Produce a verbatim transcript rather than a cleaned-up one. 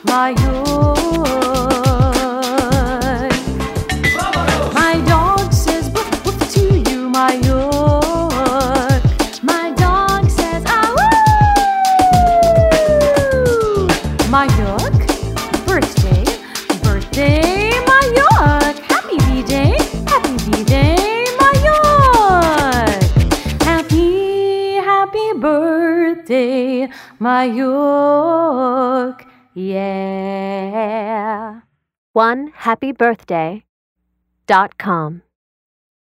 my York. My dog says woof woof to you, my York. My dog says ah woo. My York, birthday, birthday, my York. Happy B-Day, happy B-Day, my York. Happy, happy birthday, my York. Yeah. one happy birthday dot com